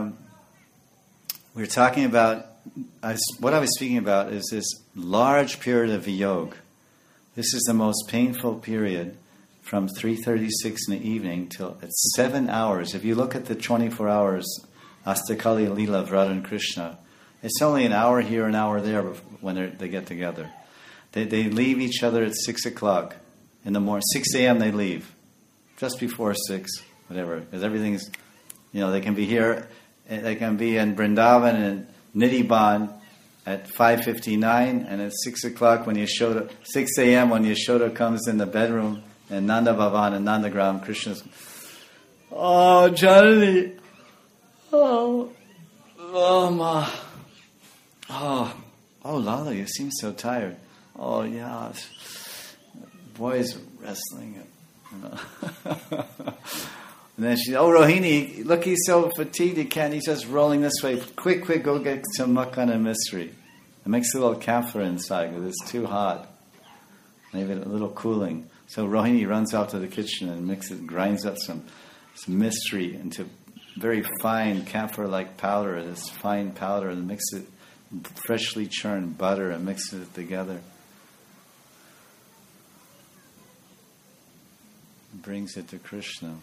we're talking about, what I was speaking about is this large period of viyog. This is the most painful period from 3:36 in the evening till it's 7 hours. If you look at the 24 hours, Astakali Leela of Radha and Krishna, it's only an hour here, an hour there when they get together. They leave each other at 6 o'clock in the morning. 6 a.m. they leave. Just before 6, whatever. Because everything's, they can be here, they can be in Vrindavan and Nidhiban at 5:59, and at 6 o'clock when 6 a.m. when Yashoda comes in the bedroom, and Nanda Bhavan and Nandagram, Krishna's, oh, Janani, oh, Ma, oh, Lala, you seem so tired. Oh, yeah, boys wrestling. And then she, Rohini, look, he's so fatigued, he's just rolling this way. Quick, go get some makan and mystery. It makes a little camphor inside because it's too hot. Maybe a little cooling. So Rohini runs out to the kitchen and grinds up some mystery into very fine camphor-like powder, this fine powder, and mixes it, freshly churned butter, and mixes it together. Brings it to Krishna.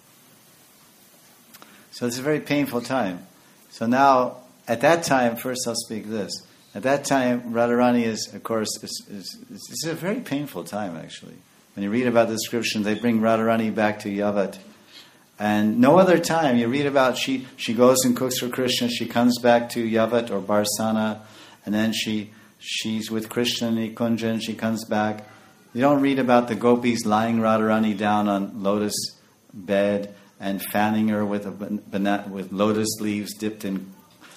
So it's a very painful time. So now, at that time, first I'll speak this. At that time, Radharani is, of course, it's a very painful time, actually. When you read about the description, they bring Radharani back to Yavat. And no other time, you read about she goes and cooks for Krishna, she comes back to Yavat or Barsana, and then she's with Krishna in Nikunja, and she comes back. You don't read about the gopis lying Radharani down on lotus bed and fanning her with lotus leaves dipped in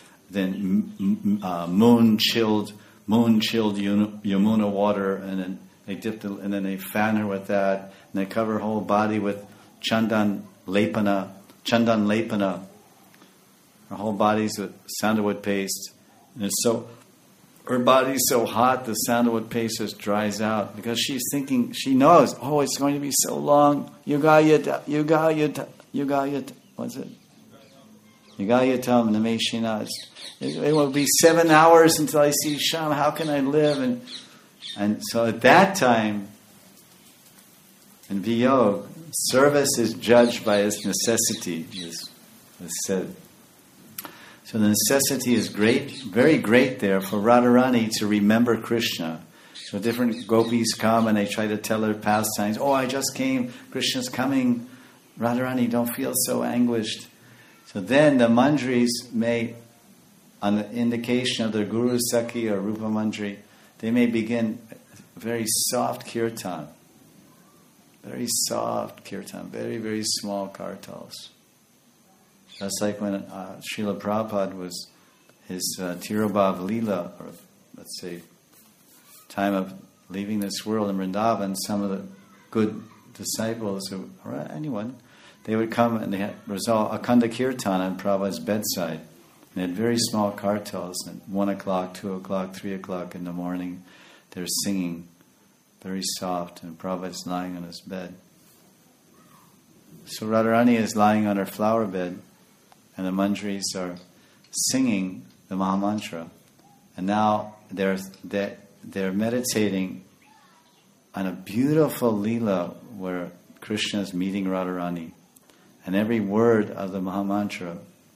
moon chilled Yamuna water, and then they and then they fan her with that, and they cover her whole body with chandan lepana. Her whole body's with sandalwood paste, and her body's so hot the sandalwood paste just dries out because she's thinking, she knows, it's going to be so long. What's it? Yugayatam Nameshina. It will be 7 hours until I see Sham. How can I live? And so at that time, in Viyog, service is judged by its necessity, is said. So the necessity is great, very great there for Radharani to remember Krishna. So different gopis come and they try to tell their pastimes. Oh, I just came, Krishna's coming. Radharani, don't feel so anguished. So then the mandris may, on the indication of their Guru Sakhi or Rupa Mandri, they may begin very soft kirtan. Very soft kirtan, very, very small kartals. That's like when Srila Prabhupada was his Tirobhav Leela, or let's say, time of leaving this world in Vrindavan, some of the good disciples, or anyone, they would come and they had resolve Akhanda Kirtan on Prabhupada's bedside. And they had very small kartals, and 1 o'clock, 2 o'clock, 3 o'clock in the morning, they're singing very soft, and Prabhupada's lying on his bed. So Radharani is lying on her flower bed, and the mandris are singing the Mahamantra. And now they're meditating on a beautiful Leela where Krishna is meeting Radharani. And every word of the Mahamantra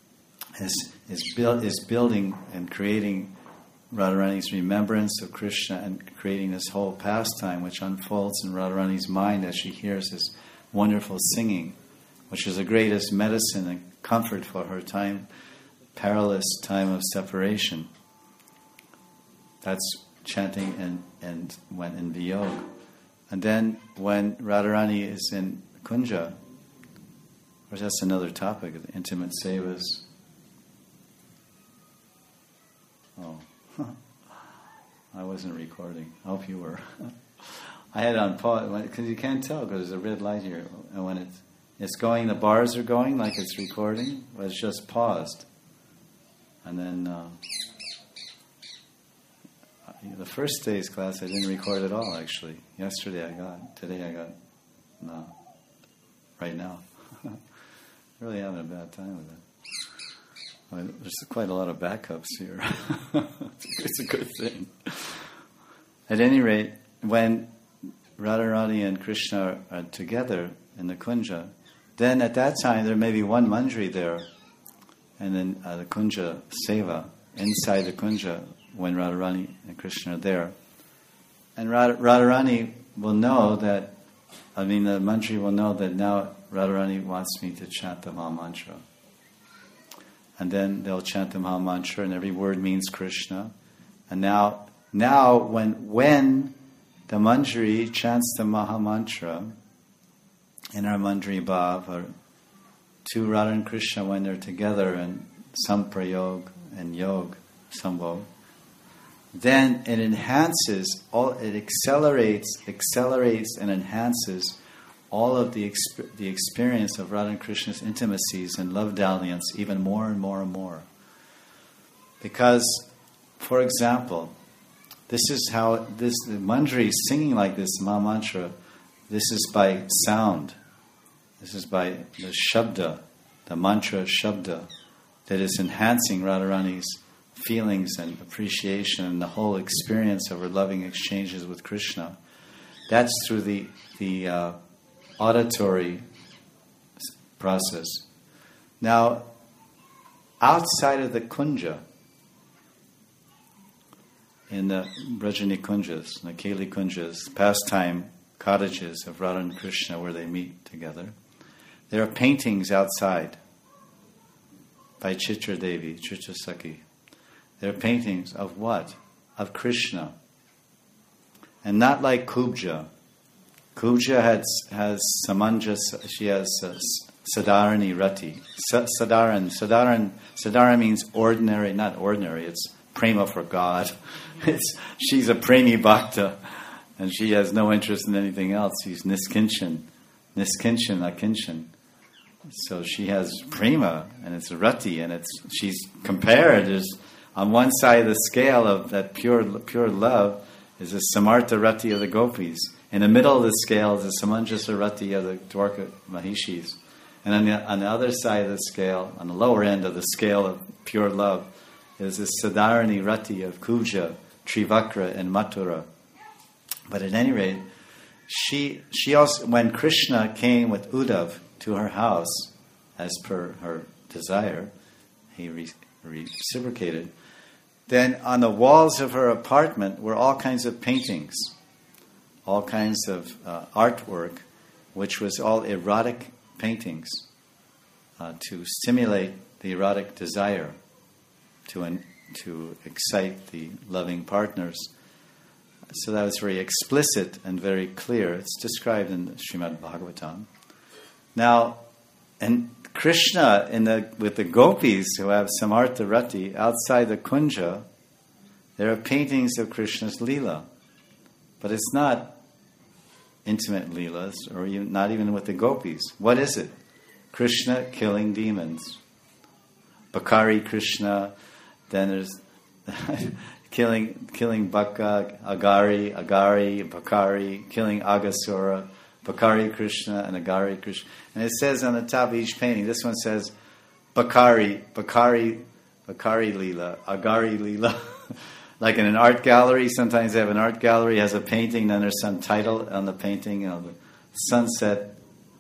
is building and creating Radharani's remembrance of Krishna and creating this whole pastime which unfolds in Radharani's mind as she hears this wonderful singing, which is the greatest medicine and comfort for her perilous time of separation. That's chanting and went in Viyog. And then when Radharani is in Kunja, of course that's another topic, the intimate sevas. Oh, I wasn't recording. I hope you were. I had it on pause, because you can't tell, because there's a red light here. And when it's going, the bars are going like it's recording, but it's just paused. And then the first day's class I didn't record at all, actually. Yesterday I got, today I got, no, right now. Really having a bad time with it. Well, there's quite a lot of backups here. It's a good thing. At any rate, when Radharani and Krishna are together in the Kunja, then at that time there may be one Manjari there, and then the Kunja Seva, inside the Kunja, when Radharani and Krishna are there. And Radharani will know that, the Manjari will know that now Radharani wants me to chant the Maha Mantra. And then they'll chant the Maha Mantra, and every word means Krishna. And now when the Manjari chants the Maha Mantra in our Manjari Bhav, or to Radha and Krishna when they're together in Samprayog and Yog, Sambhog, then it enhances, it accelerates and enhances all of the experience of Radha and Krishna's intimacies and love dalliance even more and more and more. Because, for example, this is how the Manjari is singing like this Maha Mantra. This is by sound. This is by the Shabda, the mantra Shabda, that is enhancing Radharani's feelings and appreciation and the whole experience of her loving exchanges with Krishna. That's through the auditory process. Now, outside of the Kunja, in the Brajani Kunjas, the Keli Kunjas, pastime cottages of Radha and Krishna where they meet together, there are paintings outside by Chitra Devi, Chitra Sakhi. There are paintings of what? Of Krishna. And not like Kubja. Kubja has Samanjas, she has Sadarani Rati. Sadara means ordinary, not ordinary, it's prema for God. She's a premi bhakta, and she has no interest in anything else. She's niskinchan, akinchan. So she has prema, and it's rati, and she's compared as on one side of the scale of that pure love is the samartha rati of the gopis. In the middle of the scale is the samanjasa rati of the Dwarka Mahishis. And on the other side of the scale, on the lower end of the scale of pure love, is the Sadarani Rati of Kuja, Trivakra, and Mathura. But at any rate, she also, when Krishna came with Uddhav to her house, as per her desire, he reciprocated, then on the walls of her apartment were all kinds of paintings, all kinds of artwork, which was all erotic paintings to stimulate the erotic desire, to excite the loving partners. So that was very explicit and very clear. It's described in Srimad Bhagavatam. Now, and Krishna with the gopis who have Samartha Rati outside the Kunja, there are paintings of Krishna's Leela. But it's not intimate Leelas, or even, not even with the gopis. What is it? Krishna killing demons. Bakari Krishna, then there's killing Baka, Agari, Bakari, killing Agasura, Bakari Krishna and Agari Krishna. And it says on the top of each painting, this one says Bakari Leela, Agari Leela. Like in an art gallery, sometimes they have an art gallery, has a painting, then there's some title on the painting, the sunset,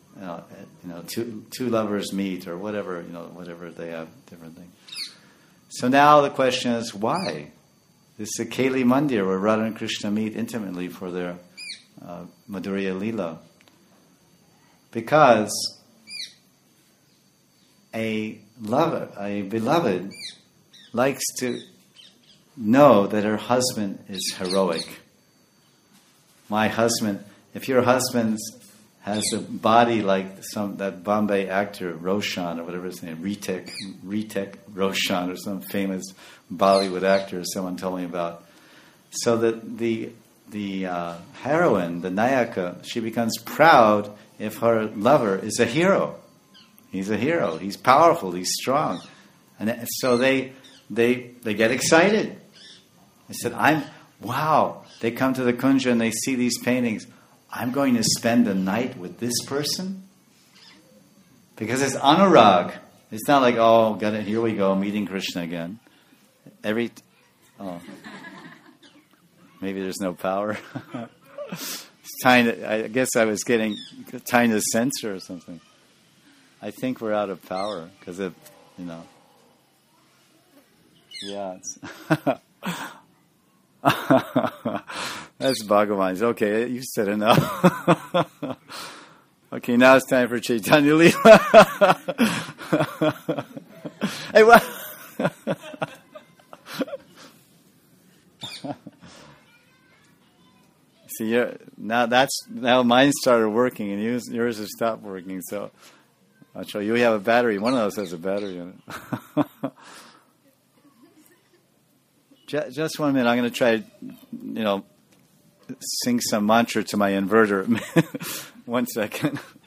two lovers meet, or whatever, whatever they have, different things. So now the question is, why? This is a Keli Mandir where Radha and Krishna meet intimately for their Madhurya Leela. Because a beloved, likes to know that her husband is heroic. My husband, if your husband has a body like that Bombay actor Roshan or whatever his name, Ritik Roshan, or some famous Bollywood actor someone told me about. So that the heroine, the Nayaka, she becomes proud if her lover is a hero. He's a hero. He's powerful. He's strong, and so they get excited. They said, wow. They come to the kunja and they see these paintings. I'm going to spend the night with this person? Because it's anurag. It's not like, here we go, meeting Krishna again. Maybe there's no power. I guess I was trying to censor or something. I think we're out of power because of, Yeah. That's Bhagavan's. Okay, you said enough. Okay, now it's time for Chaitanya Leela. Hey, what? See, now mine started working and yours has stopped working. So I'll show you. We have a battery. One of us has a battery in it. Just 1 minute. I'm going to try, sing some mantra to my inverter. 1 second.